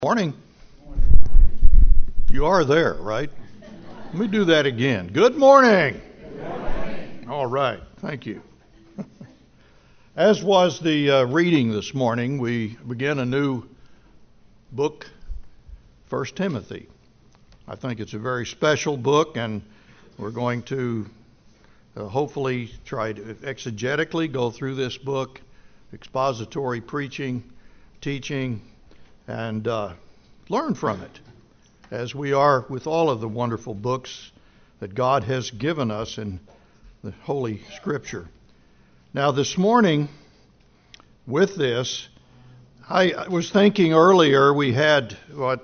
Morning. You are there, right? Let me do that again. Good morning. Good morning. All right. Thank you. As was the reading this morning, we begin a new book, 1 Timothy. I think it's a very special book, and we're going to hopefully try to exegetically go through this book, expository preaching, teaching, and learn from it, as we are with all of the wonderful books that God has given us in the Holy Scripture. Now, this morning, with this, I was thinking earlier we had what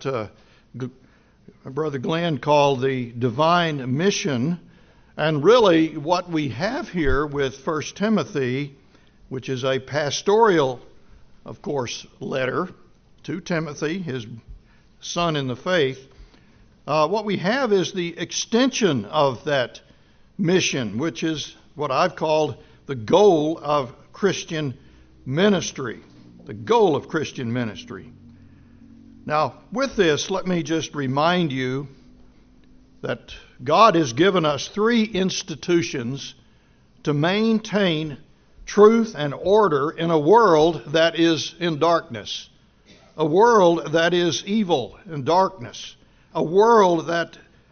Brother Glenn called the divine mission, and really what we have here with 1 Timothy, which is a pastoral, of course, letter to Timothy, his son in the faith. What we have is the extension of that mission, which is what I've called the goal of Christian ministry. The goal of Christian ministry. Now, with this, let me just remind you that God has given us three institutions to maintain truth and order in a world that is in darkness. A world that is evil and darkness. A world that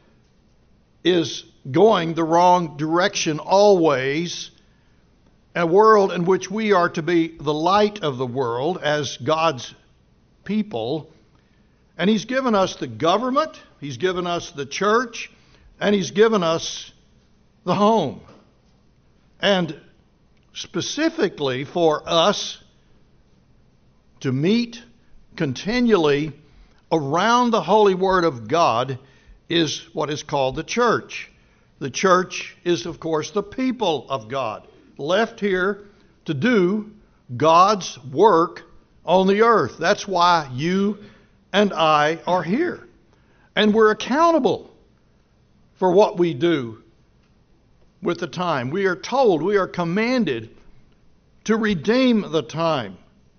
is going the wrong direction always. A world in which we are to be the light of the world as God's people. And He's given us the government, He's given us the church, and He's given us the home. And specifically for us to meet continually around the holy word of God is what is called the church. The church is, of course, the people of God, left here to do God's work on the earth. That's why you and I are here. And we're accountable for what we do with the time. We are told, we are commanded to redeem the time.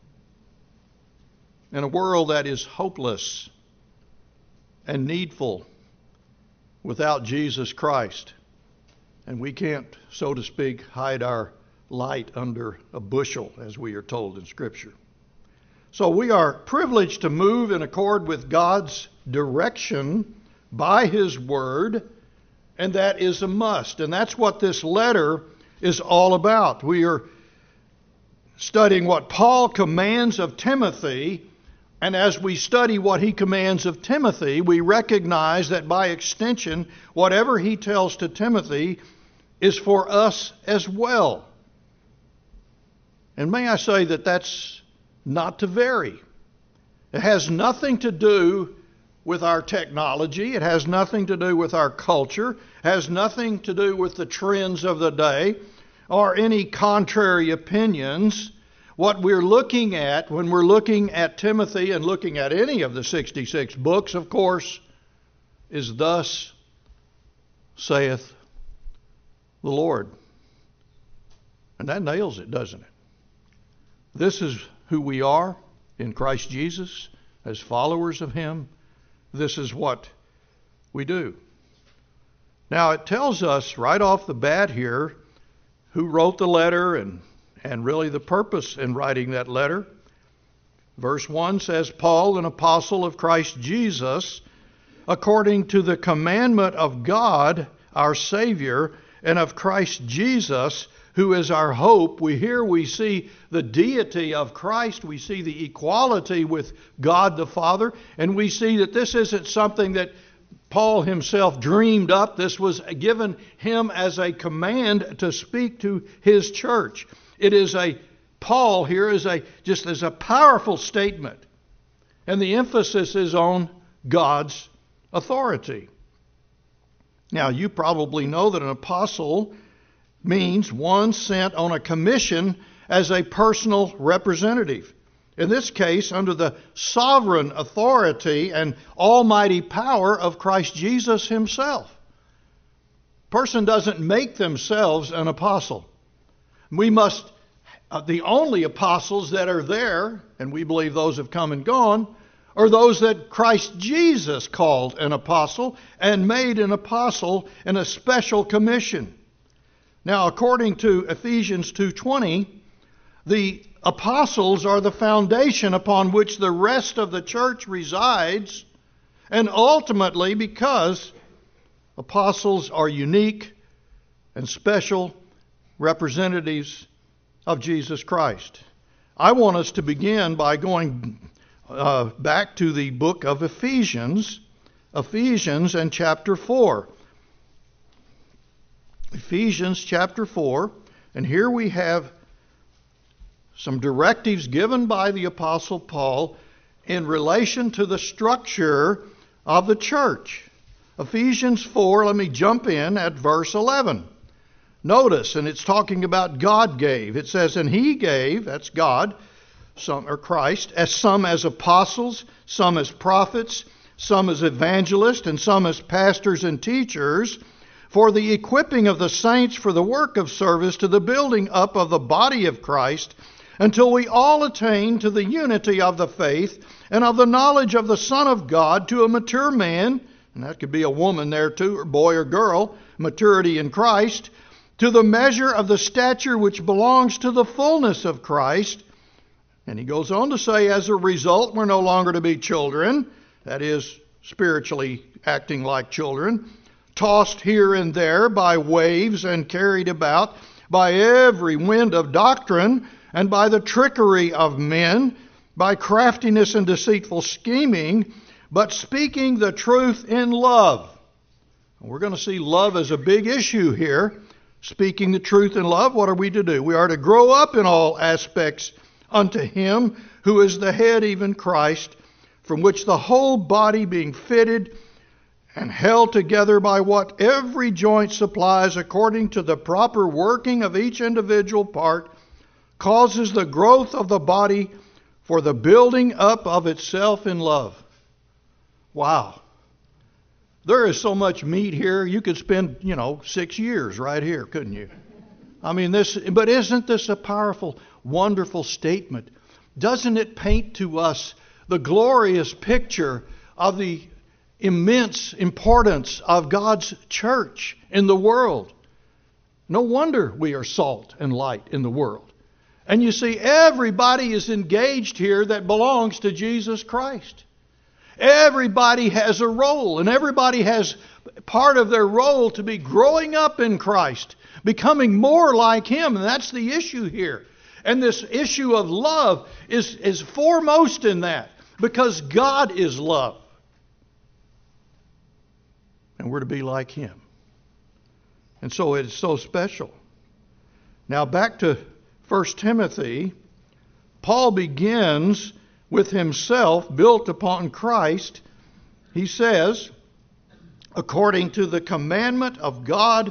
In a world that is hopeless and needful without Jesus Christ. And we can't, so to speak, hide our light under a bushel, as we are told in Scripture. So we are privileged to move in accord with God's direction by His Word, and that is a must. And that's what this letter is all about. We are studying what Paul commands of Timothy. And as we study what he commands of Timothy, we recognize that by extension, whatever he tells to Timothy is for us as well. And may I say that that's not to vary. It has nothing to do with our technology. It has nothing to do with our culture. It has nothing to do with the trends of the day or any contrary opinions. What we're looking at when we're looking at Timothy and looking at any of the 66 books, of course, is thus saith the Lord. And that nails it, doesn't it? This is who we are in Christ Jesus as followers of Him. This is what we do. Now, it tells us right off the bat here who wrote the letter and really the purpose in writing that letter. Verse 1 says, Paul, an apostle of Christ Jesus, according to the commandment of God, our Savior, and of Christ Jesus, who is our hope. We see the deity of Christ. We see the equality with God the Father. And we see that this isn't something that Paul himself dreamed up. This was given him as a command to speak to his church. It is Paul here is a powerful statement. And the emphasis is on God's authority. Now, you probably know that an apostle means one sent on a commission as a personal representative. In this case, under the sovereign authority and almighty power of Christ Jesus Himself. A person doesn't make themselves an apostle. The only apostles that are there, and we believe those have come and gone, or those that Christ Jesus called an apostle and made an apostle in a special commission. Now, according to Ephesians 2:20, the apostles are the foundation upon which the rest of the church resides, and ultimately because apostles are unique and special representatives of Jesus Christ. I want us to begin by going back to the book of Ephesians and chapter 4. Ephesians chapter 4, and here we have some directives given by the Apostle Paul in relation to the structure of the church. Ephesians 4, let me jump in at verse 11. Notice, and it's talking about God gave. It says, and He gave, that's God, some or Christ, some as apostles, some as prophets, some as evangelists, and some as pastors and teachers, for the equipping of the saints for the work of service to the building up of the body of Christ, until we all attain to the unity of the faith and of the knowledge of the Son of God, to a mature man, and that could be a woman there too, or boy or girl, maturity in Christ, to the measure of the stature which belongs to the fullness of Christ. And he goes on to say, as a result, we're no longer to be children, that is, spiritually acting like children, tossed here and there by waves and carried about by every wind of doctrine and by the trickery of men, by craftiness and deceitful scheming, but speaking the truth in love. We're going to see love as a big issue here. Speaking the truth in love, what are we to do? We are to grow up in all aspects unto Him who is the head, even Christ, from which the whole body being fitted and held together by what every joint supplies according to the proper working of each individual part, causes the growth of the body for the building up of itself in love. Wow. There is so much meat here, you could spend, 6 years right here, couldn't you? I mean, but isn't this a powerful, wonderful statement? Doesn't it paint to us the glorious picture of the immense importance of God's church in the world? No wonder we are salt and light in the world. And you see, everybody is engaged here that belongs to Jesus Christ. Everybody has a role, and everybody has part of their role to be growing up in Christ, becoming more like Him, and that's the issue here. And this issue of love is foremost in that, because God is love. And we're to be like Him. And so it's so special. Now back to 1 Timothy, Paul begins with himself built upon Christ. He says, according to the commandment of God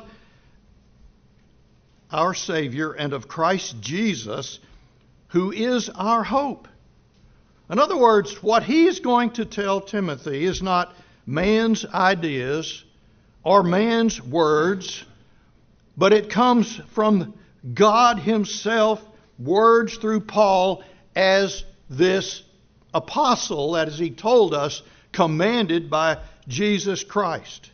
our Savior and of Christ Jesus, who is our hope. In other words, what he's going to tell Timothy is not man's ideas or man's words, but it comes from God Himself, words through Paul as this apostle, that as he told us, commanded by Jesus Christ.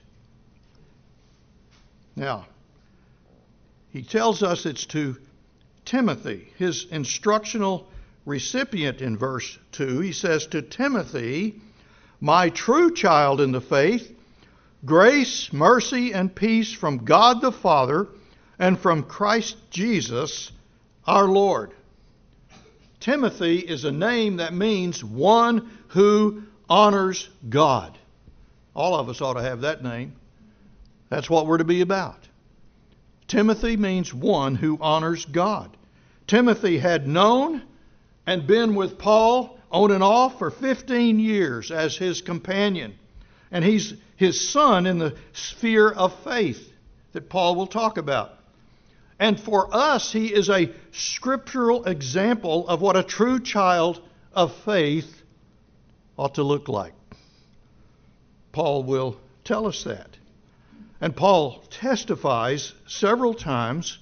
Now, he tells us it's to Timothy, his instructional recipient in verse 2. He says, to Timothy, my true child in the faith, grace, mercy, and peace from God the Father and from Christ Jesus our Lord. Timothy is a name that means one who honors God. All of us ought to have that name. That's what we're to be about. Timothy means one who honors God. Timothy had known and been with Paul on and off for 15 years as his companion. And he's his son in the sphere of faith that Paul will talk about. And for us, he is a scriptural example of what a true child of faith ought to look like. Paul will tell us that. And Paul testifies several times,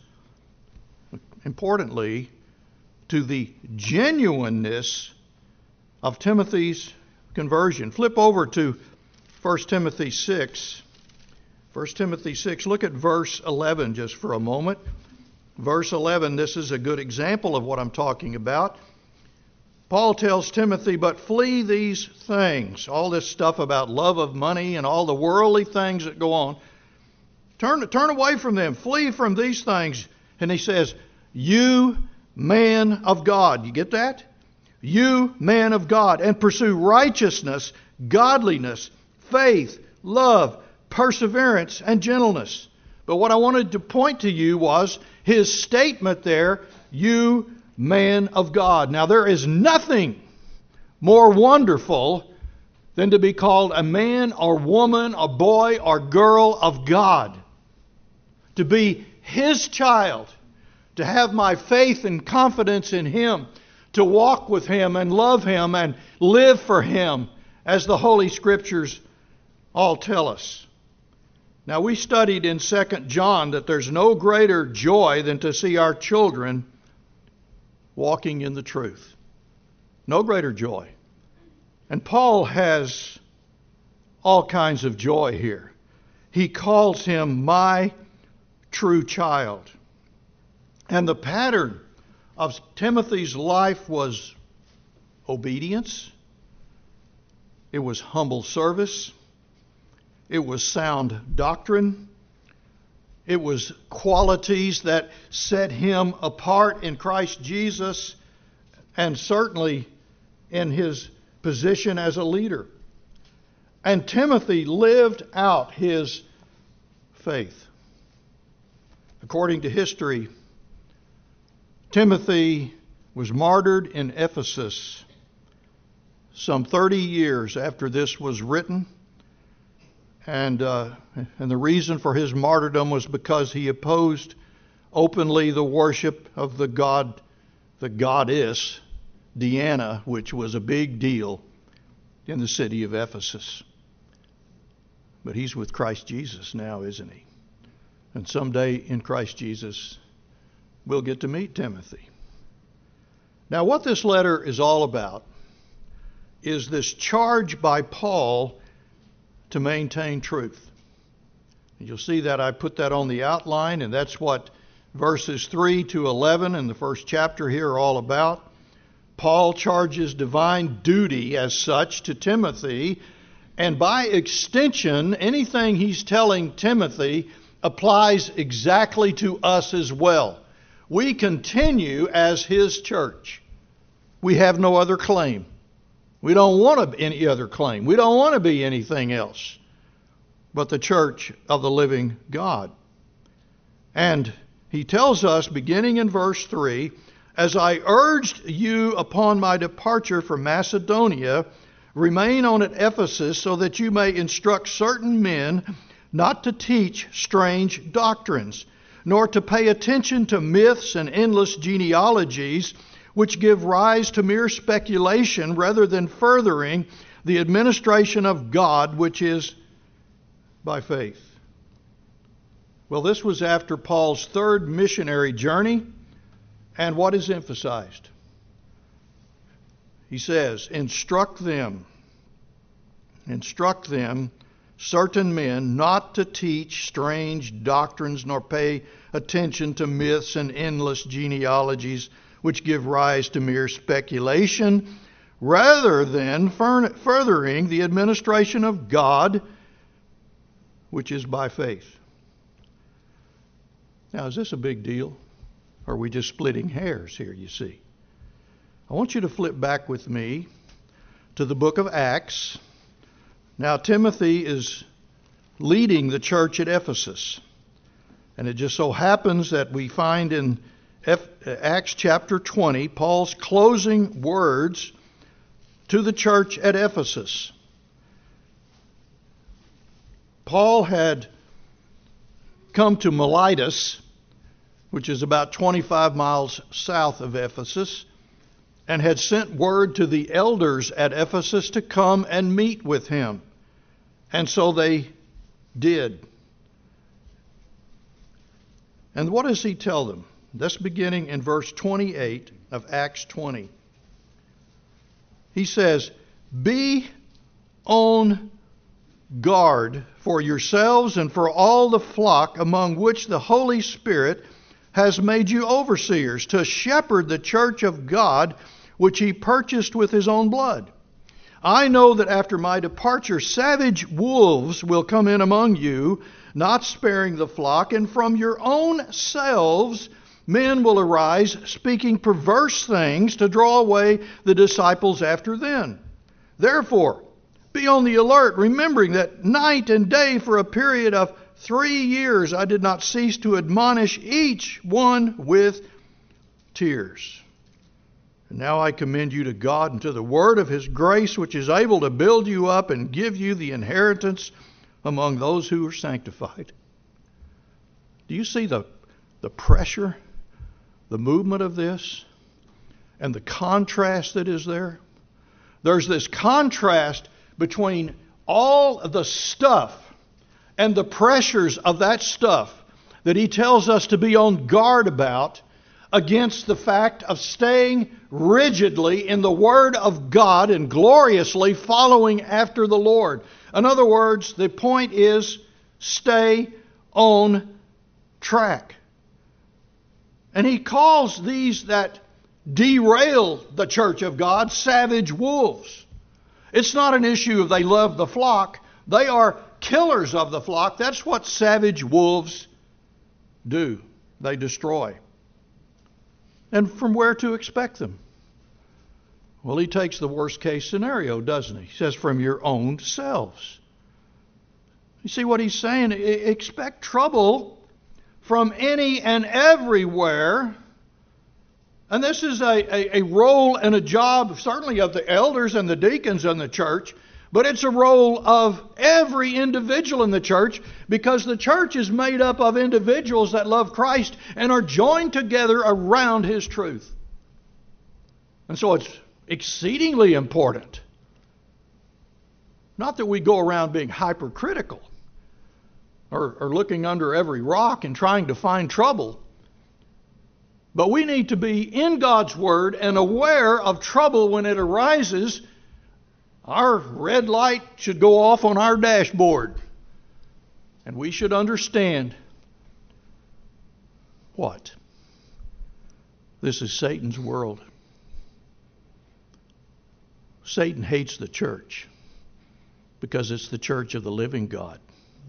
importantly, to the genuineness of Timothy's conversion. Flip over to 1 Timothy 6. 1 Timothy 6, look at verse 11 just for a moment. Verse 11, this is a good example of what I'm talking about. Paul tells Timothy, but flee these things, all this stuff about love of money and all the worldly things that go on. Turn away from them. Flee from these things. And he says, you man of God. You get that? You man of God. And pursue righteousness, godliness, faith, love, perseverance, and gentleness. But what I wanted to point to you was his statement there, you man of God. Now there is nothing more wonderful than to be called a man or woman or boy or girl of God. To be His child. To have my faith and confidence in Him. To walk with Him and love Him and live for Him, as the Holy Scriptures all tell us. Now we studied in 2 John that there's no greater joy than to see our children walking in the truth. No greater joy. And Paul has all kinds of joy here. He calls him my true child. And the pattern of Timothy's life was obedience. It was humble service. It was sound doctrine. It was qualities that set him apart in Christ Jesus, and certainly in his position as a leader. And Timothy lived out his faith. According to history, Timothy was martyred in Ephesus some 30 years after this was written. And the reason for his martyrdom was because he opposed openly the worship of the goddess Diana, which was a big deal in the city of Ephesus. But he's with Christ Jesus now, isn't he? And someday in Christ Jesus, we'll get to meet Timothy. Now, what this letter is all about is this charge by Paul to maintain truth. You'll see that I put that on the outline, and that's what verses 3 to 11 in the first chapter here are all about. Paul charges divine duty as such to Timothy, and by extension, anything he's telling Timothy applies exactly to us as well. We continue as his church. We have no other claim. We don't want any other claim. We don't want to be anything else but the church of the living God. And he tells us, beginning in verse 3, as I urged you upon my departure from Macedonia, remain on at Ephesus so that you may instruct certain men not to teach strange doctrines, nor to pay attention to myths and endless genealogies, which give rise to mere speculation rather than furthering the administration of God, which is by faith. Well, this was after Paul's third missionary journey, and what is emphasized? He says, instruct them, certain men, not to teach strange doctrines, nor pay attention to myths and endless genealogies, which give rise to mere speculation, rather than furthering the administration of God, which is by faith. Now, is this a big deal? Or are we just splitting hairs here, you see? I want you to flip back with me to the book of Acts. Now, Timothy is leading the church at Ephesus. And it just so happens that we find in Acts chapter 20, Paul's closing words to the church at Ephesus. Paul had come to Miletus, which is about 25 miles south of Ephesus, and had sent word to the elders at Ephesus to come and meet with him. And so they did. And what does he tell them? That's beginning in verse 28 of Acts 20. He says, be on guard for yourselves and for all the flock among which the Holy Spirit has made you overseers, to shepherd the church of God, which he purchased with his own blood. I know that after my departure, savage wolves will come in among you, not sparing the flock, and from your own selves men will arise, speaking perverse things to draw away the disciples after them. Therefore, be on the alert, remembering that night and day for a period of 3 years I did not cease to admonish each one with tears. And now I commend you to God and to the word of his grace, which is able to build you up and give you the inheritance among those who are sanctified. Do you see the pressure, the movement of this, and the contrast that is there? There's this contrast between all of the stuff and the pressures of that stuff that he tells us to be on guard about, against the fact of staying rigidly in the Word of God and gloriously following after the Lord. In other words, the point is, stay on track. And he calls these that derail the church of God savage wolves. It's not an issue of they love the flock. They are killers of the flock. That's what savage wolves do. They destroy. And from where to expect them? Well, he takes the worst case scenario, doesn't he? He says, from your own selves. You see what he's saying? Expect trouble from any and everywhere. And this is a role and a job, certainly of the elders and the deacons in the church, but it's a role of every individual in the church, because the church is made up of individuals that love Christ and are joined together around his truth. And so it's exceedingly important. Not that we go around being hypercritical or looking under every rock and trying to find trouble. But we need to be in God's Word and aware of trouble when it arises. Our red light should go off on our dashboard. And we should understand what? This is Satan's world. Satan hates the church because it's the church of the living God.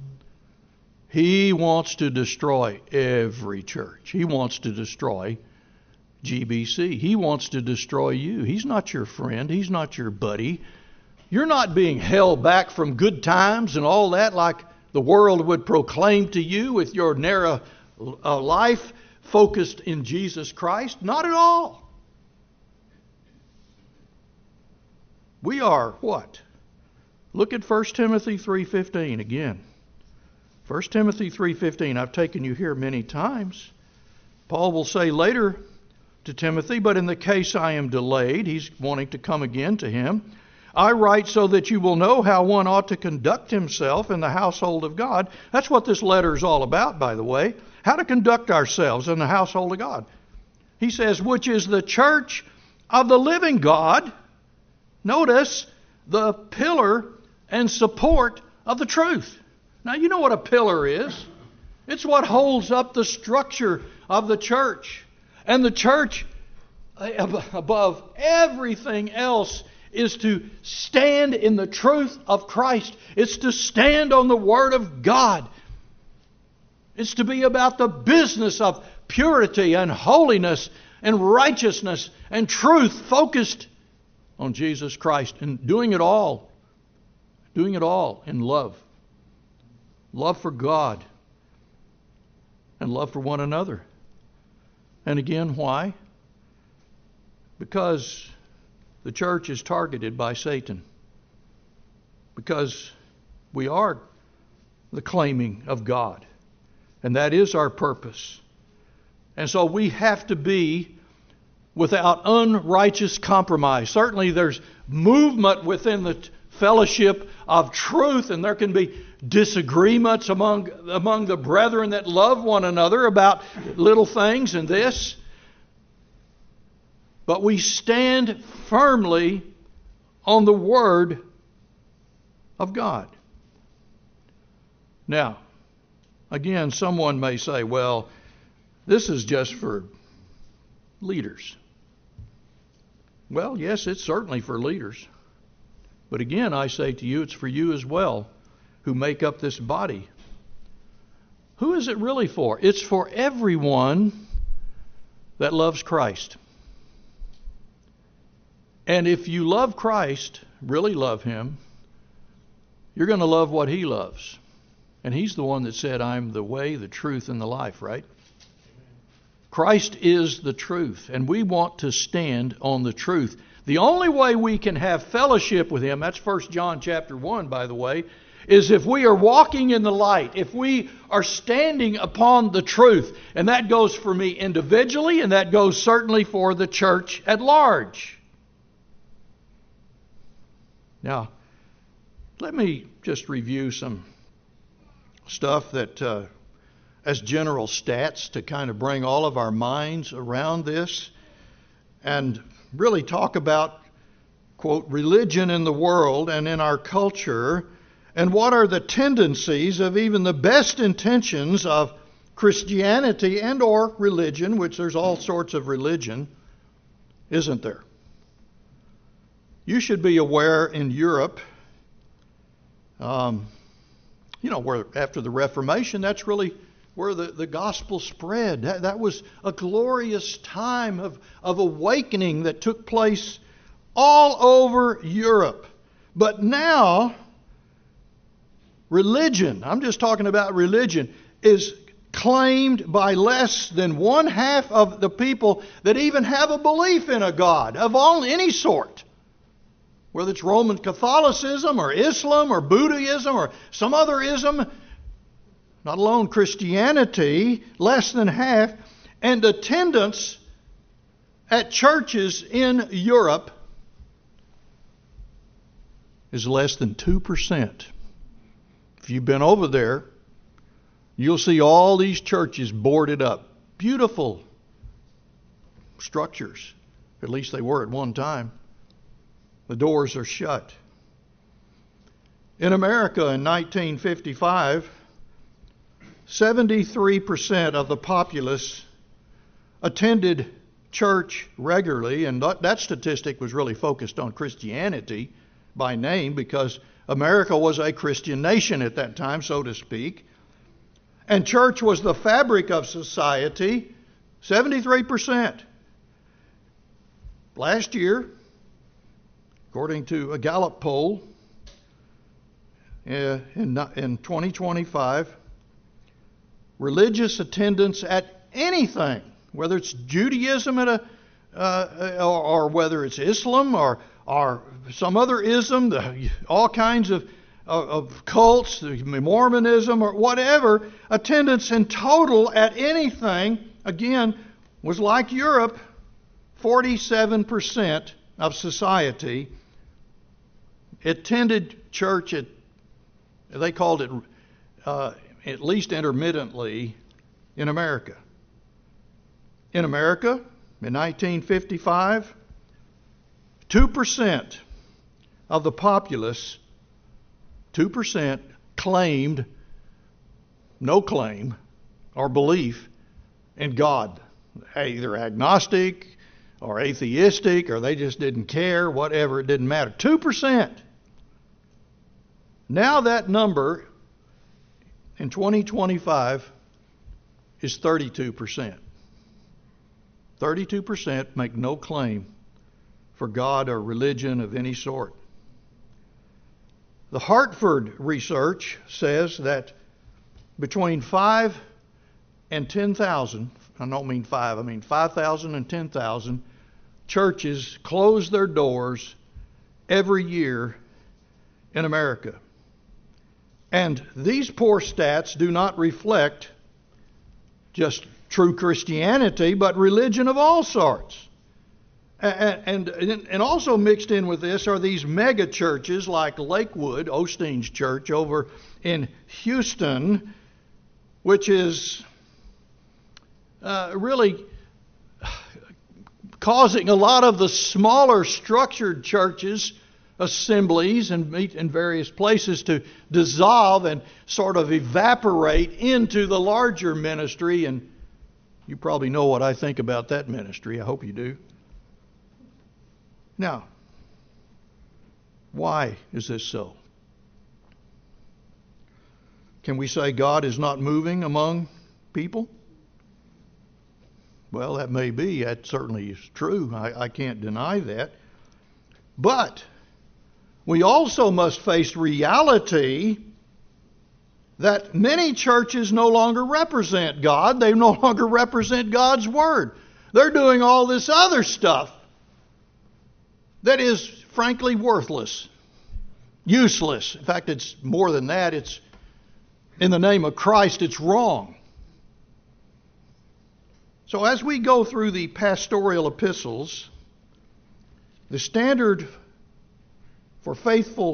He wants to destroy every church. He wants to destroy GBC. He wants to destroy you. He's not your friend. He's not your buddy. You're not being held back from good times and all that like the world would proclaim to you with your narrow life focused in Jesus Christ. Not at all. We are what? Look at 1 Timothy 3:15 again. 1 Timothy 3:15. I've taken you here many times. Paul will say later to Timothy, but in the case I am delayed, he's wanting to come again to him, I write so that you will know how one ought to conduct himself in the household of God. That's what this letter is all about, by the way. How to conduct ourselves in the household of God. He says, which is the church of the living God. Notice, the pillar and support of the truth. Now, you know what a pillar is. It's what holds up the structure of the church. And the church, above everything else, is to stand in the truth of Christ. It's to stand on the Word of God. It's to be about the business of purity and holiness and righteousness and truth, focused on Jesus Christ, and doing it all in love. Love for God and love for one another. And again, why? Because the church is targeted by Satan. Because we are the claiming of God. And that is our purpose. And so we have to be without unrighteous compromise. Certainly there's movement within the fellowship of truth, and there can be disagreements among the brethren that love one another about little things and this. But we stand firmly on the Word of God. Now, again, someone may say, well, this is just for leaders. Well, yes, it's certainly for leaders. But again, I say to you, it's for you as well who make up this body. Who is it really for? It's for everyone that loves Christ. And if you love Christ, really love Him, you're going to love what He loves. And He's the one that said, I'm the way, the truth, and the life, right? Christ is the truth, and we want to stand on the truth. The only way we can have fellowship with Him, that's 1 John chapter 1, by the way, is if we are walking in the light, if we are standing upon the truth. And that goes for me individually, and that goes certainly for the church at large. Now, let me just review some stuff that, as general stats, to kind of bring all of our minds around this and really talk about, quote, religion in the world and in our culture, and what are the tendencies of even the best intentions of Christianity and or religion, which there's all sorts of religion, isn't there? You should be aware in Europe, where after the Reformation, that's really where the gospel spread. That was a glorious time of awakening that took place all over Europe. But now, religion, I'm just talking about religion, is claimed by less than one half of the people that even have a belief in a God of any sort. Whether it's Roman Catholicism or Islam or Buddhism or some other ism, not alone Christianity, less than half. And attendance at churches in Europe is less than 2%. If you've been over there, you'll see all these churches boarded up. Beautiful structures. At least they were at one time. The doors are shut. In America in 1955, 73% of the populace attended church regularly, and that statistic was really focused on Christianity by name because America was a Christian nation at that time, so to speak. And church was the fabric of society, 73%. Last year, according to a Gallup poll, in 2025, religious attendance at anything, whether it's Judaism or whether it's Islam or some other ism, all kinds of cults, Mormonism or whatever, attendance in total at anything, again, was like Europe, 47% of society attended church they called it at least intermittently in America. In America, in 1955, 2% of the populace, 2% claimed, no claim or belief in God. Either agnostic or atheistic, or they just didn't care, whatever, it didn't matter. 2%. Now that number in 2025 is 32%. 32% make no claim for God or religion of any sort. The Hartford research says that between 5 and 10,000, I don't mean 5, I mean 5,000 and 10,000 churches close their doors every year in America. And these poor stats do not reflect just true Christianity, but religion of all sorts. And also mixed in with this are these mega churches like Lakewood, Osteen's church over in Houston, which is really causing a lot of the smaller structured churches assemblies and meet in various places to dissolve and sort of evaporate into the larger ministry. And you probably know what I think about that ministry. I hope you do. Now, why is this so? Can we say God is not moving among people? Well, that may be. That certainly is true. I can't deny that. But we also must face reality that many churches no longer represent God. They no longer represent God's Word. They're doing all this other stuff that is frankly worthless, useless. In fact, it's more than that. It's in the name of Christ, it's wrong. So as we go through the pastoral epistles, the standard for faithful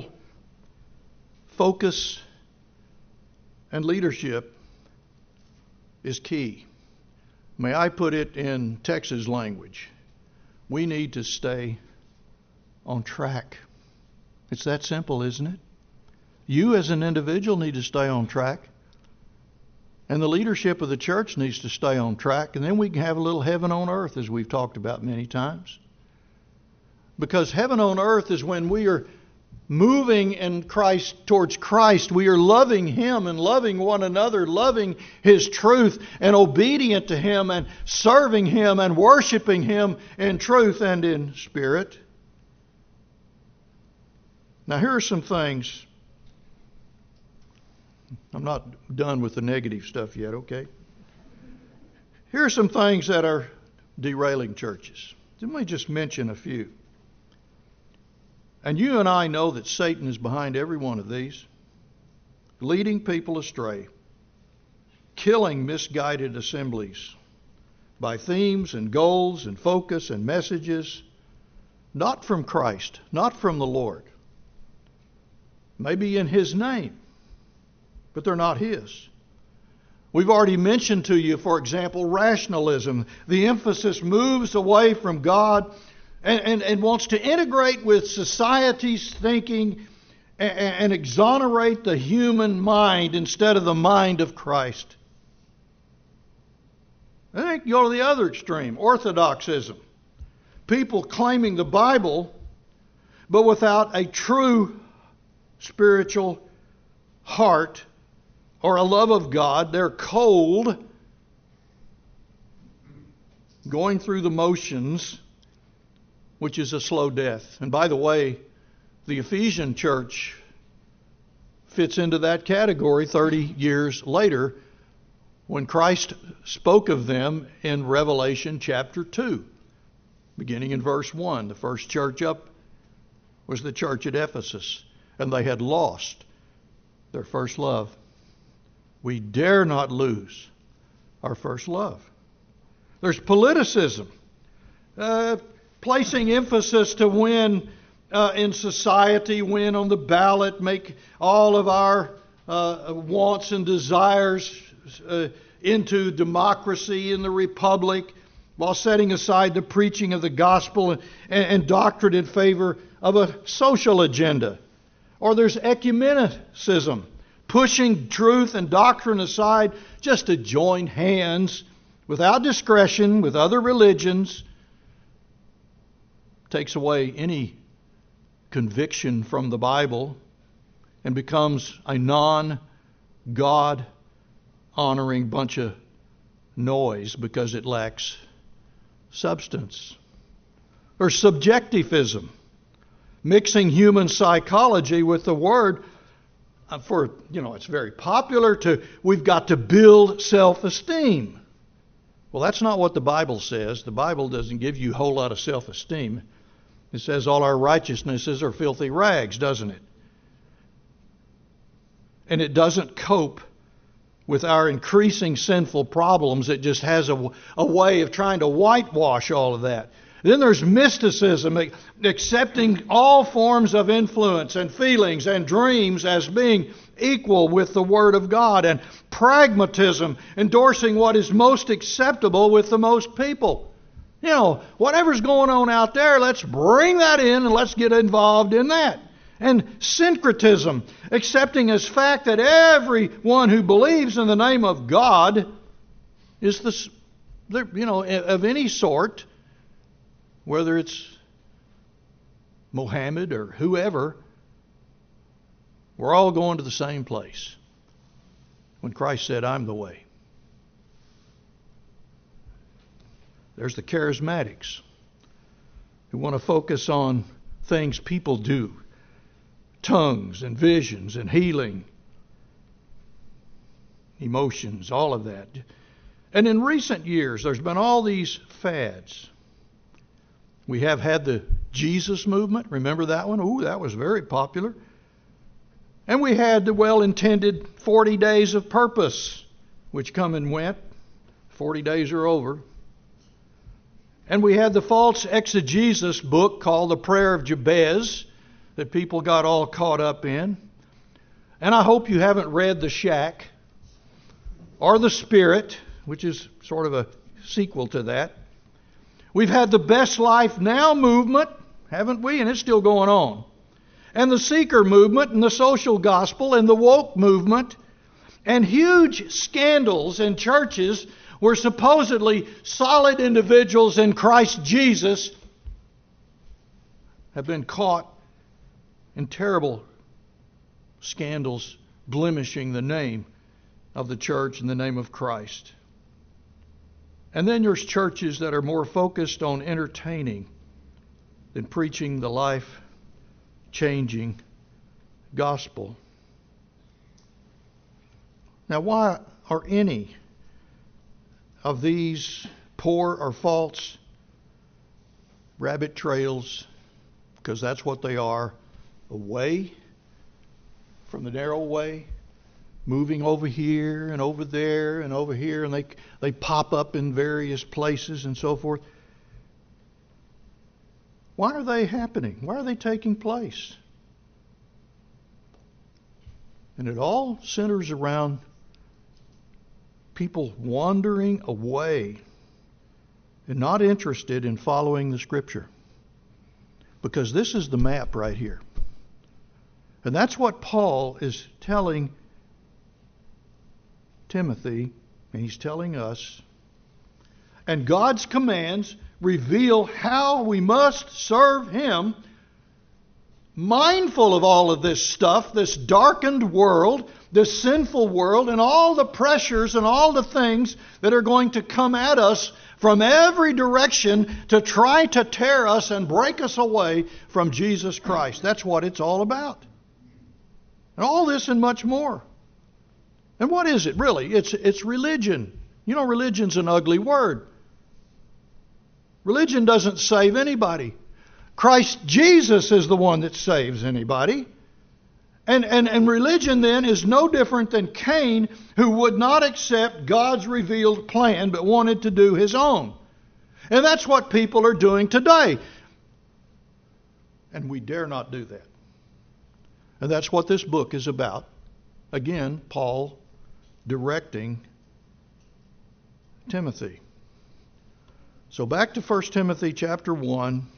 focus and leadership is key. May I put it in Texas language? We need to stay on track. It's that simple, isn't it? You as an individual need to stay on track. And the leadership of the church needs to stay on track. And then we can have a little heaven on earth, as we've talked about many times. Because heaven on earth is when we are moving in Christ towards Christ. We are loving Him and loving one another, loving His truth and obedient to Him and serving Him and worshiping Him in truth and in spirit. Now here are some things. I'm not done with the negative stuff yet, okay? Here are some things that are derailing churches. Let me just mention a few. And you and I know that Satan is behind every one of these, leading people astray, killing misguided assemblies by themes and goals and focus and messages, not from Christ, not from the Lord. Maybe in His name, but they're not His. We've already mentioned to you, for example, rationalism. The emphasis moves away from God and wants to integrate with society's thinking and exonerate the human mind instead of the mind of Christ. I think you go to the other extreme, orthodoxism. People claiming the Bible, but without a true spiritual heart or a love of God. They're cold, going through the motions, which is a slow death. And by the way, the Ephesian church fits into that category 30 years later when Christ spoke of them in Revelation chapter 2, beginning in verse 1. The first church up was the church at Ephesus, and they had lost their first love. We dare not lose our first love. There's politicism, placing emphasis to win in society, win on the ballot, make all of our wants and desires into democracy in the republic, while setting aside the preaching of the gospel and doctrine in favor of a social agenda. Or there's ecumenicism, pushing truth and doctrine aside just to join hands without discretion with other religions. Takes away any conviction from the Bible and becomes a non-God honoring bunch of noise because it lacks substance. Or subjectivism, mixing human psychology with the Word. It's very popular we've got to build self-esteem. Well, that's not what the Bible says. The Bible doesn't give you a whole lot of self-esteem. It says all our righteousnesses are filthy rags, doesn't it? And it doesn't cope with our increasing sinful problems. It just has a way of trying to whitewash all of that. Then there's mysticism, accepting all forms of influence and feelings and dreams as being equal with the Word of God. And pragmatism, endorsing what is most acceptable with the most people. Whatever's going on out there, let's bring that in and let's get involved in that. And syncretism, accepting as fact that everyone who believes in the name of God is of any sort, whether it's Mohammed or whoever, we're all going to the same place. When Christ said, I'm the way. There's the charismatics who want to focus on things people do. Tongues and visions and healing. Emotions, all of that. And in recent years, there's been all these fads. We have had the Jesus movement. Remember that one? Ooh, that was very popular. And we had the well-intended 40 days of purpose, which come and went. 40 days are over. And we had the false exegesis book called The Prayer of Jabez that people got all caught up in. And I hope you haven't read The Shack or The Spirit, which is sort of a sequel to that. We've had the Best Life Now movement, haven't we? And it's still going on. And the Seeker movement and the social gospel and the woke movement and huge scandals in churches where supposedly solid individuals in Christ Jesus have been caught in terrible scandals blemishing the name of the church and the name of Christ. And then there's churches that are more focused on entertaining than preaching the life-changing gospel. Now, why are any of these poor or false rabbit trails, because that's what they are, away from the narrow way, moving over here and over there and over here, and they pop up in various places and so forth? Why are they happening? Why are they taking place? And it all centers around people wandering away and not interested in following the Scripture. Because this is the map right here. And that's what Paul is telling Timothy, and he's telling us. And God's commands reveal how we must serve Him, mindful of all of this stuff, this darkened world, this sinful world, and all the pressures and all the things that are going to come at us from every direction to try to tear us and break us away from Jesus Christ. That's what it's all about. And all this and much more. And what is it really? It's religion. Religion's an ugly word. Religion doesn't save anybody. Christ Jesus is the one that saves anybody. And religion then is no different than Cain, who would not accept God's revealed plan but wanted to do his own. And that's what people are doing today. And we dare not do that. And that's what this book is about. Again, Paul directing Timothy. So back to 1 Timothy chapter 1.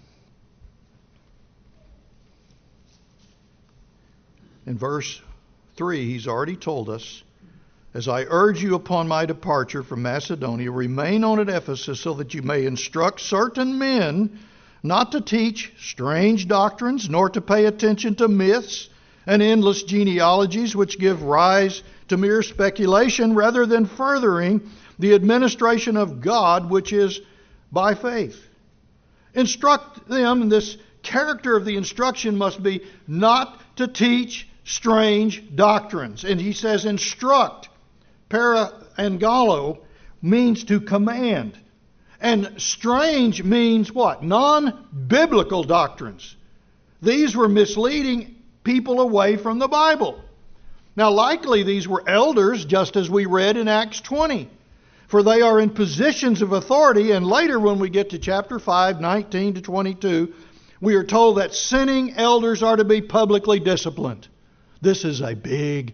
In verse 3, he's already told us, as I urge you upon my departure from Macedonia, remain on at Ephesus so that you may instruct certain men not to teach strange doctrines, nor to pay attention to myths and endless genealogies which give rise to mere speculation rather than furthering the administration of God which is by faith. Instruct them, and this character of the instruction must be not to teach strange doctrines. And he says instruct. Paraangalo means to command. And strange means what? Non-biblical doctrines. These were misleading people away from the Bible. Now likely these were elders, just as we read in Acts 20. For they are in positions of authority, and later when we get to chapter 5, 19 to 22, we are told that sinning elders are to be publicly disciplined. This is a big,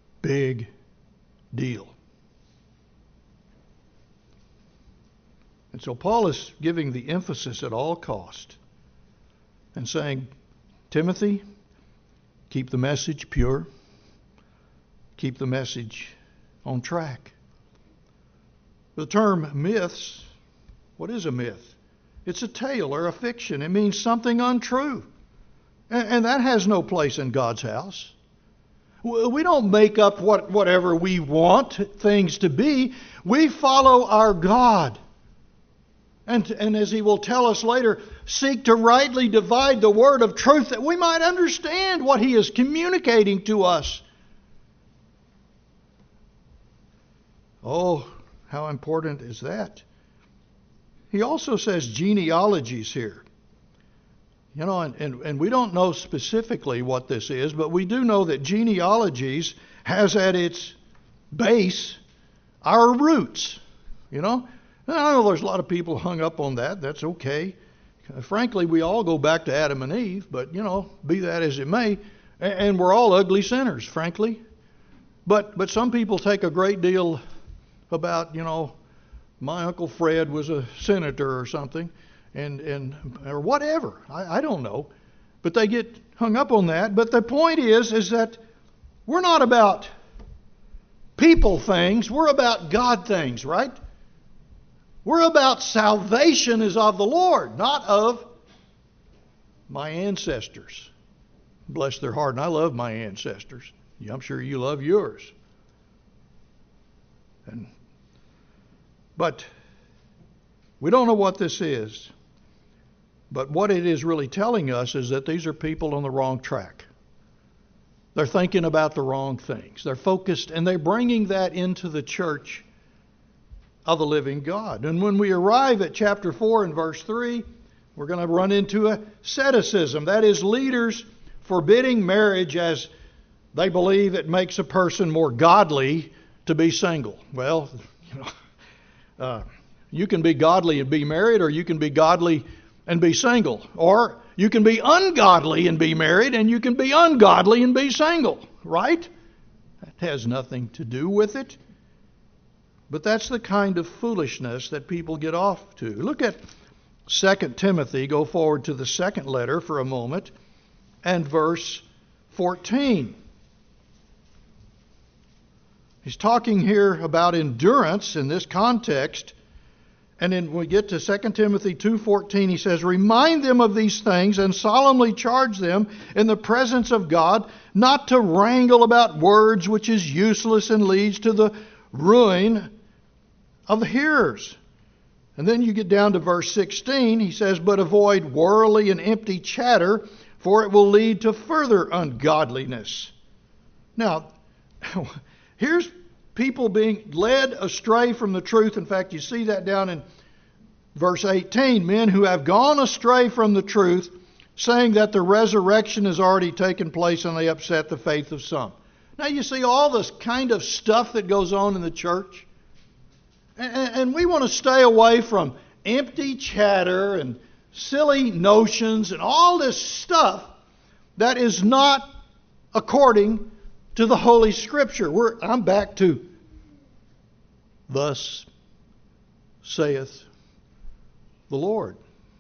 big deal. And so Paul is giving the emphasis at all cost and saying, Timothy, keep the message pure. Keep the message on track. The term myths, what is a myth? It's a tale or a fiction. It means something untrue. And that has no place in God's house. We don't make up whatever we want things to be. We follow our God. And as he will tell us later, seek to rightly divide the word of truth that we might understand what he is communicating to us. Oh, how important is that? He also says genealogies here. You know, and we don't know specifically what this is, but we do know that genealogies has at its base our roots. You know, and I know there's a lot of people hung up on that. That's okay. Frankly, we all go back to Adam and Eve, but, you know, be that as it may, and we're all ugly sinners, frankly. But some people take a great deal about, you know, my Uncle Fred was a senator or something, and or whatever. I don't know. But they get hung up on that. But the point is that we're not about people things. We're about God things, right? We're about salvation is of the Lord, not of my ancestors. Bless their heart. And I love my ancestors. Yeah, I'm sure you love yours. But we don't know what this is. But what it is really telling us is that these are people on the wrong track. They're thinking about the wrong things. They're focused, and they're bringing that into the church of the living God. And when we arrive at chapter 4 and verse 3, we're going to run into asceticism. That is, leaders forbidding marriage as they believe it makes a person more godly to be single. Well, you know, you can be godly and be married, or you can be godly and be single. Or you can be ungodly and be married, and you can be ungodly and be single. Right? That has nothing to do with it. But that's the kind of foolishness that people get off to. Look at 2 Timothy. Go forward to the second letter for a moment. And verse 14. He's talking here about endurance in this context. And then when we get to 2 Timothy 2:14, he says, remind them of these things and solemnly charge them in the presence of God not to wrangle about words which is useless and leads to the ruin of the hearers. And then you get down to verse 16, he says, but avoid worldly and empty chatter, for it will lead to further ungodliness. Now, here's people being led astray from the truth. In fact, you see that down in verse 18. Men who have gone astray from the truth, saying that the resurrection has already taken place, and they upset the faith of some. Now you see all this kind of stuff that goes on in the church. And we want to stay away from empty chatter and silly notions and all this stuff that is not according to the Holy Scripture. I'm back to thus saith the Lord.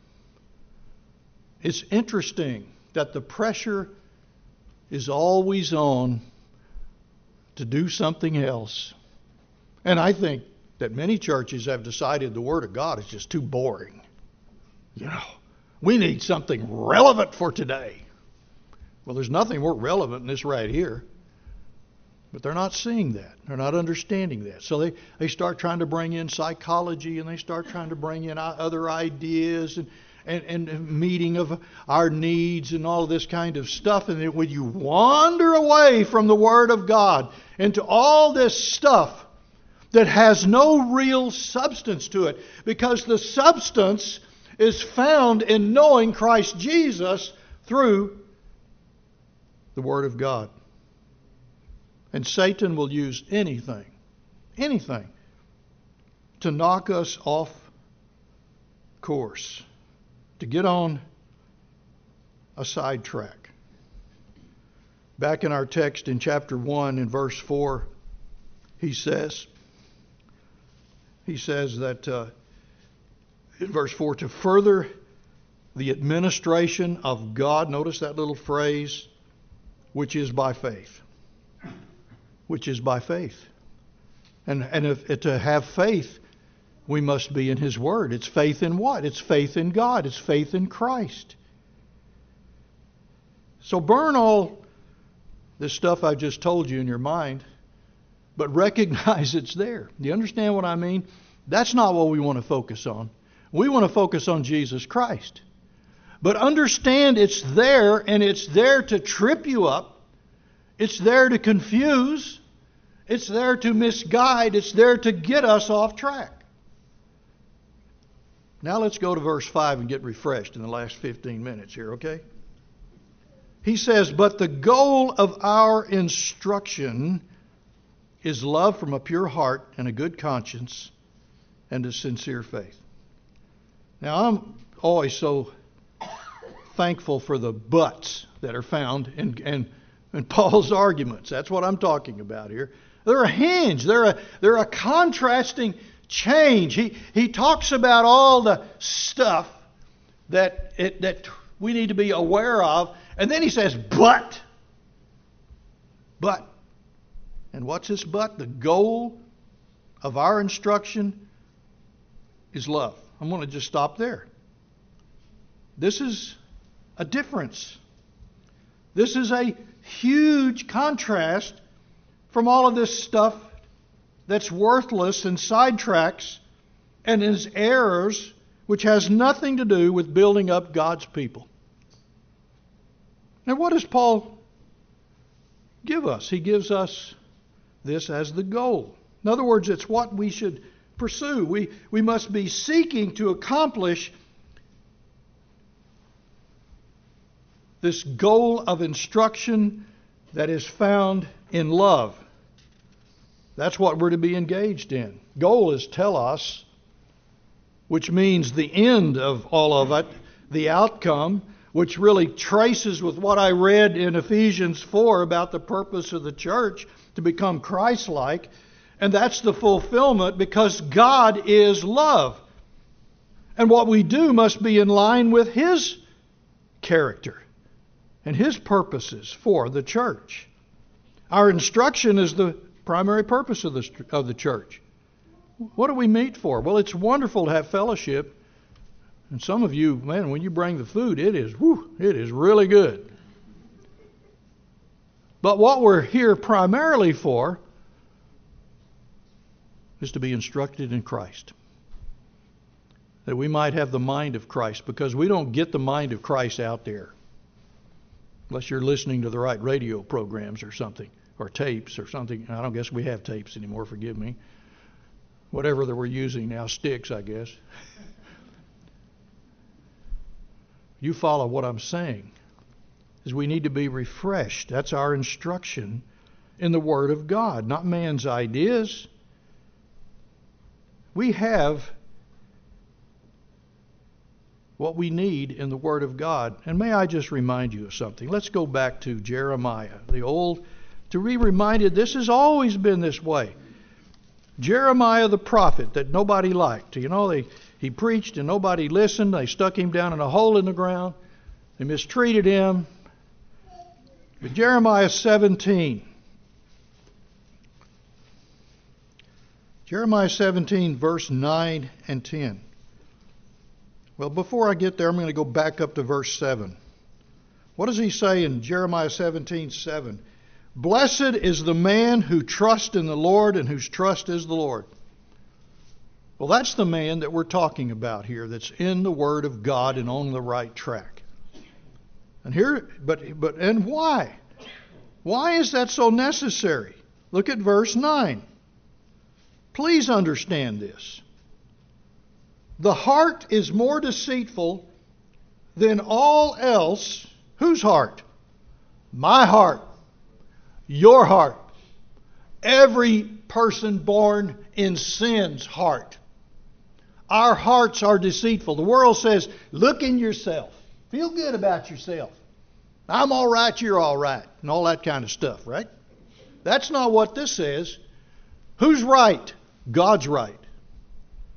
It's interesting that the pressure is always on to do something else. And I think that many churches have decided the Word of God is just too boring. You know, we need something relevant for today. Well, there's nothing more relevant than this right here. But they're not seeing that. They're not understanding that. So they start trying to bring in psychology, and they start trying to bring in other ideas and meeting of our needs and all of this kind of stuff. And then when you wander away from the Word of God into all this stuff that has no real substance to it, because the substance is found in knowing Christ Jesus through the Word of God. And Satan will use anything to knock us off course, to get on a sidetrack. Back in our text in chapter 1 in verse 4, he says that in verse 4, to further the administration of God. Notice that little phrase, which is by faith. Which is by faith. And if to have faith, we must be in His Word. It's faith in what? It's faith in God. It's faith in Christ. So burn all this stuff I just told you in your mind, but recognize it's there. Do you understand what I mean? That's not what we want to focus on. We want to focus on Jesus Christ. But understand it's there, and it's there to trip you up. It's there to confuse. It's there to misguide. It's there to get us off track. Now let's go to verse 5 and get refreshed in the last 15 minutes here, okay? He says, but the goal of our instruction is love from a pure heart and a good conscience and a sincere faith. Now, I'm always so thankful for the buts that are found in Paul's arguments. That's what I'm talking about here. They're a hinge. They're a contrasting change. He talks about all the stuff that we need to be aware of, and then he says, but. And what's this but? The goal of our instruction is love. I'm going to just stop there. This is a difference. This is a huge contrast from all of this stuff that's worthless and sidetracks and is errors, which has nothing to do with building up God's people. Now, what does Paul give us? He gives us this as the goal. In other words, it's what we should pursue. We must be seeking to accomplish this goal of instruction that is found in love. That's what we're to be engaged in. Goal is telos, which means the end of all of it, the outcome, which really traces with what I read in Ephesians 4 about the purpose of the church to become Christ-like. And that's the fulfillment because God is love. And what we do must be in line with His character and His purposes for the church. Our instruction is the primary purpose of the church. What do we meet for? Well, it's wonderful to have fellowship. And some of you, man, when you bring the food, it is really good. But what we're here primarily for is to be instructed in Christ. That we might have the mind of Christ, because we don't get the mind of Christ out there. Unless you're listening to the right radio programs or something, or tapes or something. I don't guess we have tapes anymore, forgive me. Whatever that we're using now, sticks, I guess. You follow what I'm saying. Is we need to be refreshed. That's our instruction in the Word of God, not man's ideas. We have what we need in the Word of God. And may I just remind you of something? Let's go back to Jeremiah, to be reminded this has always been this way. Jeremiah the prophet that nobody liked. You know, he preached and nobody listened. They stuck him down in a hole in the ground. They mistreated him. But Jeremiah 17. Jeremiah 17, verse 9 and 10. Well, before I get there, I'm going to go back up to verse 7. What does he say in Jeremiah 17:7? Blessed is the man who trusts in the Lord and whose trust is the Lord. Well, that's the man that we're talking about here, that's in the Word of God and on the right track. And here, and why? Why is that so necessary? Look at verse 9. Please understand this. The heart is more deceitful than all else. Whose heart? My heart. Your heart. Every person born in sin's heart. Our hearts are deceitful. The world says, look in yourself. Feel good about yourself. I'm all right, you're all right. And all that kind of stuff, right? That's not what this says. Who's right? God's right.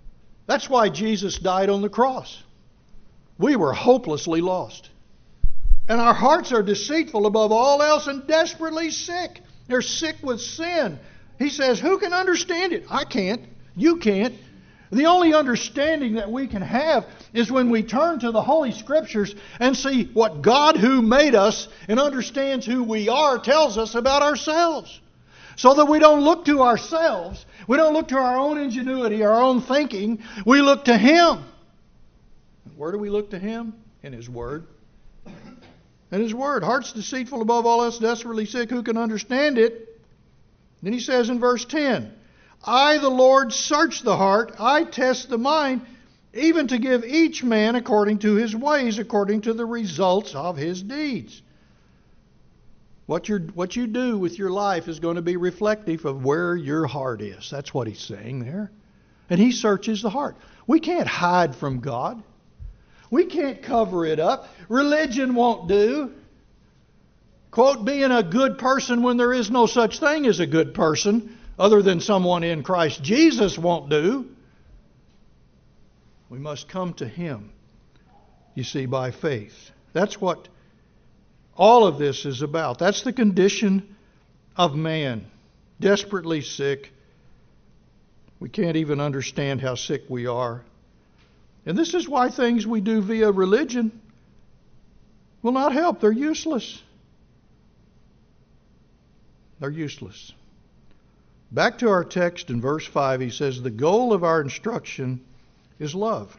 That's why Jesus died on the cross. We were hopelessly lost. And our hearts are deceitful above all else and desperately sick. They're sick with sin. He says, who can understand it? I can't. You can't. The only understanding that we can have is when we turn to the Holy Scriptures and see what God who made us and understands who we are tells us about ourselves. So that we don't look to ourselves. We don't look to our own ingenuity, our own thinking. We look to Him. Where do we look to Him? In His Word. In His Word. Heart's deceitful above all else, desperately sick. Who can understand it? Then He says in verse 10, I, the Lord, search the heart. I test the mind, even to give each man according to his ways, according to the results of his deeds. What you do with your life is going to be reflective of where your heart is. That's what He's saying there. And He searches the heart. We can't hide from God. We can't cover it up. Religion won't do. Quote, being a good person when there is no such thing as a good person other than someone in Christ Jesus won't do. We must come to Him, you see, by faith. That's what all of this is about. That's the condition of man. Desperately sick. We can't even understand how sick we are. And this is why things we do via religion will not help. They're useless. They're useless. Back to our text in verse 5, he says, the goal of our instruction is love.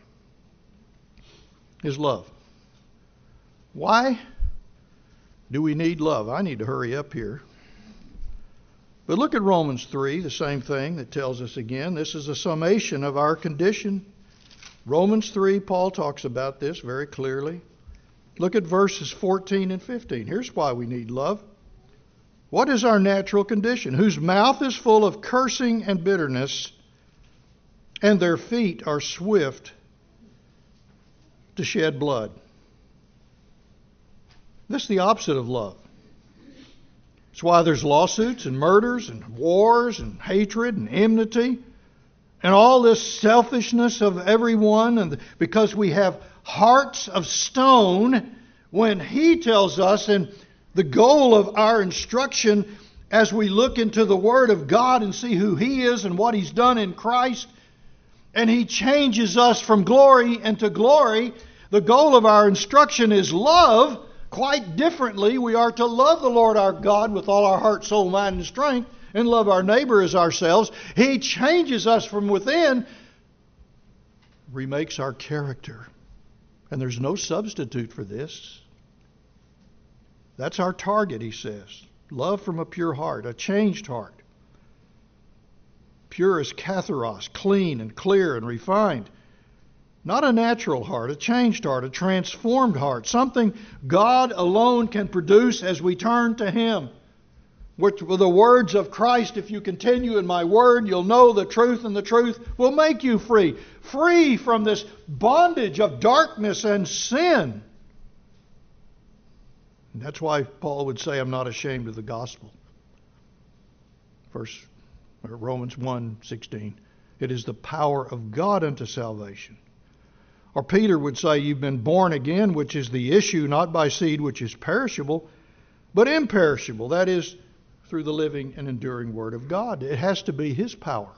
Is love. Why do we need love? I need to hurry up here. But look at Romans 3, the same thing that tells us again. This is a summation of our condition. Romans 3, Paul talks about this very clearly. Look at verses 14 and 15. Here's why we need love. What is our natural condition? Whose mouth is full of cursing and bitterness, and their feet are swift to shed blood. This is the opposite of love. It's why there's lawsuits and murders and wars and hatred and enmity and all this selfishness of everyone, and because we have hearts of stone, when He tells us, and the goal of our instruction as we look into the Word of God and see who He is and what He's done in Christ, and He changes us from glory into glory, the goal of our instruction is love. Quite differently, we are to love the Lord our God with all our heart, soul, mind, and strength, and love our neighbor as ourselves. He changes us from within, remakes our character. And there's no substitute for this. That's our target, he says. Love from a pure heart, a changed heart. Pure as katharos, clean and clear and refined. Not a natural heart, a changed heart, a transformed heart. Something God alone can produce as we turn to Him. Which with the words of Christ, if you continue in my word, you'll know the truth, and the truth will make you free. Free from this bondage of darkness and sin. And that's why Paul would say, I'm not ashamed of the gospel. Romans 1:16. It is the power of God unto salvation. Or Peter would say, you've been born again, which is the issue, not by seed which is perishable, but imperishable. That is, through the living and enduring Word of God. It has to be His power.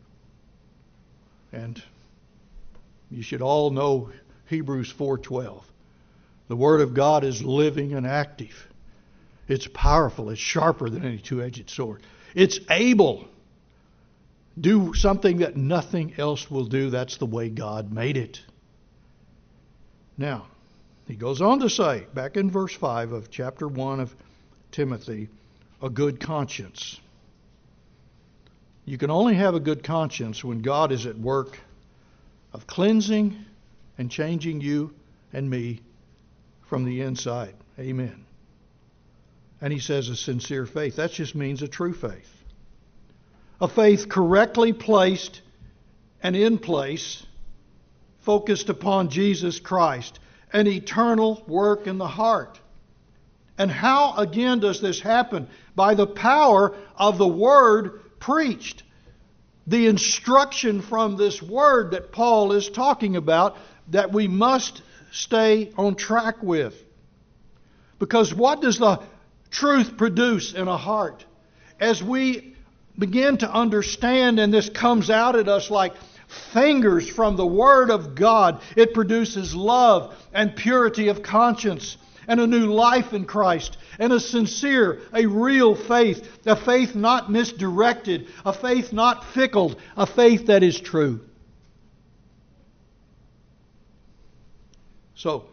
And you should all know Hebrews 4:12. The Word of God is living and active. It's powerful. It's sharper than any two-edged sword. It's able to do something that nothing else will do. That's the way God made it. Now, he goes on to say, back in verse 5 of chapter 1 of Timothy, a good conscience. You can only have a good conscience when God is at work of cleansing and changing you and me from the inside. Amen. And he says a sincere faith. That just means a true faith. A faith correctly placed and in place, focused upon Jesus Christ, an eternal work in the heart. And how, again, does this happen? By the power of the Word preached. the instruction from this word that Paul is talking about that we must stay on track with. Because what does the truth produce in a heart? As we begin to understand, and this comes out at us like fingers from the Word of God, it produces love and purity of conscience and a new life in Christ and a sincere, a real faith, a faith not misdirected, a faith not fickle, a faith that is true. So,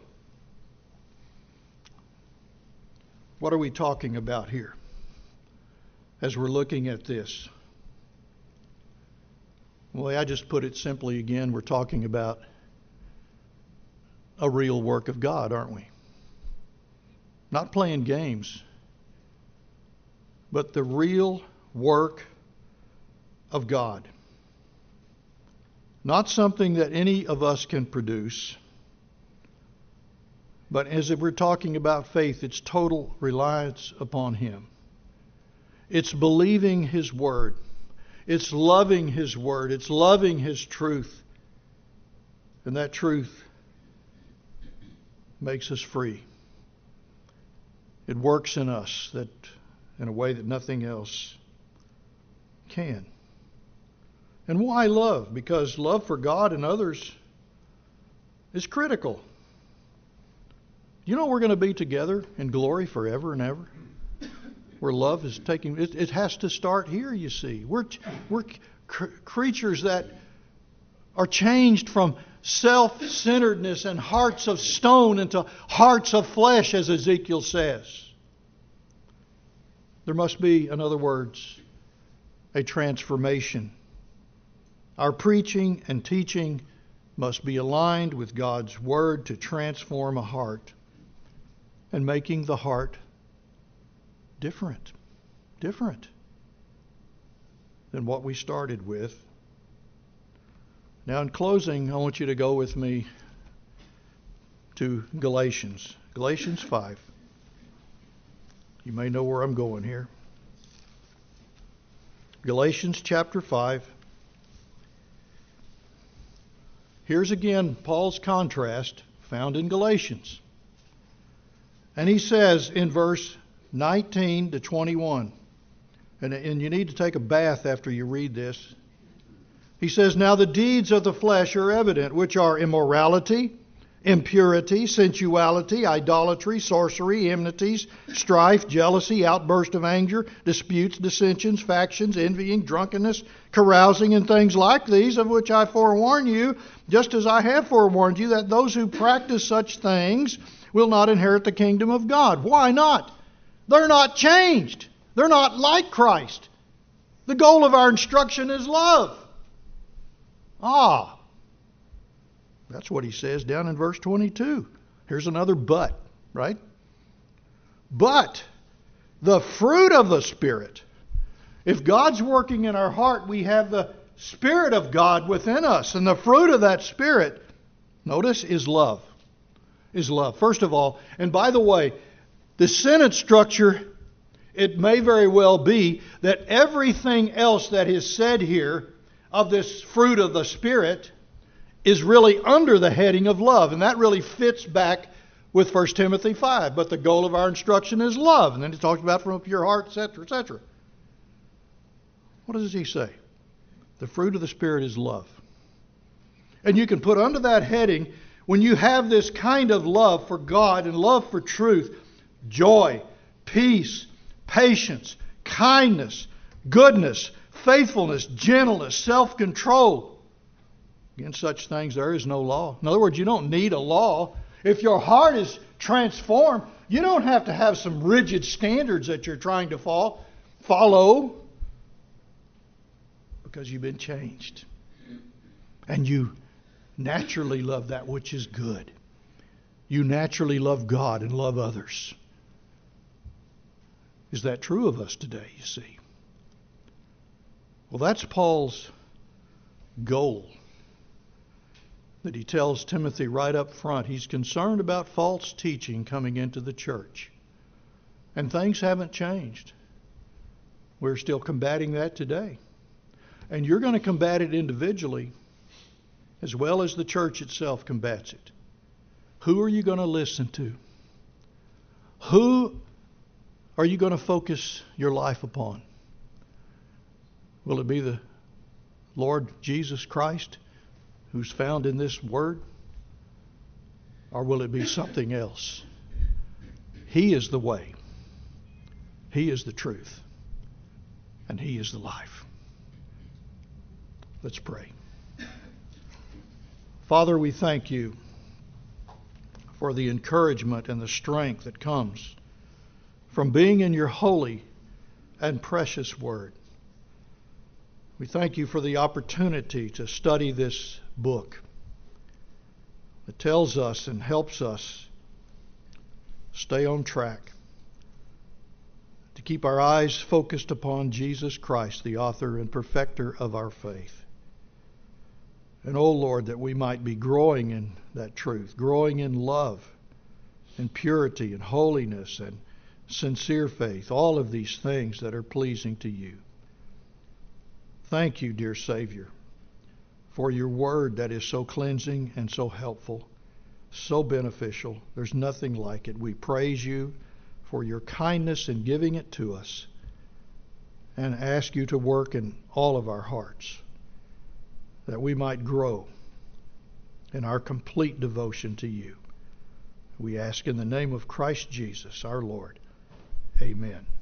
what are we talking about here as we're looking at this? Well, I just put it simply again, we're talking about a real work of God, aren't we? Not playing games, but the real work of God. Not something that any of us can produce, but as we're talking about faith, it's total reliance upon Him. It's believing His Word. It's loving His Word. It's loving His truth. And that truth makes us free. It works in us that in a way that nothing else can. And why love? Because love for God and others is critical. You know we're going to be together in glory forever and ever? Where love is taking... It has to start here, you see. We're creatures that are changed from self-centeredness and hearts of stone into hearts of flesh, as Ezekiel says. There must be, in other words, a transformation. Our preaching and teaching must be aligned with God's Word to transform a heart and making the heart different than what we started with. Now, in closing, I want you to go with me to Galatians 5. You may know where I'm going here. Galatians chapter 5. Here's again Paul's contrast found in Galatians. And he says in verse 19 to 21, and you need to take a bath after you read this. He says, "Now the deeds of the flesh are evident, which are immorality, impurity, sensuality, idolatry, sorcery, enmities, strife, jealousy, outburst of anger, disputes, dissensions, factions, envying, drunkenness, carousing, and things like these, of which I forewarn you, just as I have forewarned you, that those who practice such things will not inherit the kingdom of God." Why not? They're not changed. They're not like Christ. The goal of our instruction is love. That's what he says down in verse 22. Here's another but, right? But the fruit of the Spirit. If God's working in our heart, we have the Spirit of God within us. And the fruit of that Spirit, notice, is love. Is love. First of all, and by the way, the sentence structure, it may very well be that everything else that is said here of this fruit of the Spirit is really under the heading of love. And that really fits back with 1 Timothy 5. But the goal of our instruction is love. And then it talks about from a pure heart, etc., etc. What does he say? The fruit of the Spirit is love. And you can put under that heading, when you have this kind of love for God and love for truth, joy, peace, patience, kindness, goodness, faithfulness, gentleness, self-control. Against such things there is no law. In other words, you don't need a law. If your heart is transformed, you don't have to have some rigid standards that you're trying to follow, because you've been changed. And you naturally love that which is good. You naturally love God and love others. Is that true of us today, you see? Well, that's Paul's goal that he tells Timothy right up front. He's concerned about false teaching coming into the church. And things haven't changed. We're still combating that today. And you're going to combat it individually as well as the church itself combats it. Who are you going to listen to? Who are you going to focus your life upon? Will it be the Lord Jesus Christ who's found in this word? Or will it be something else? He is the way. He is the truth. And He is the life. Let's pray. Father, we thank You for the encouragement and the strength that comes from being in Your holy and precious word. We thank You for the opportunity to study this book that tells us and helps us stay on track, to keep our eyes focused upon Jesus Christ, the author and perfecter of our faith. And, oh Lord, that we might be growing in that truth, growing in love and purity and holiness and sincere faith, all of these things that are pleasing to You. Thank You, dear Savior, for Your word that is so cleansing and so helpful, so beneficial. There's nothing like it. We praise You for Your kindness in giving it to us and ask You to work in all of our hearts, that we might grow in our complete devotion to You. We ask in the name of Christ Jesus, our Lord. Amen.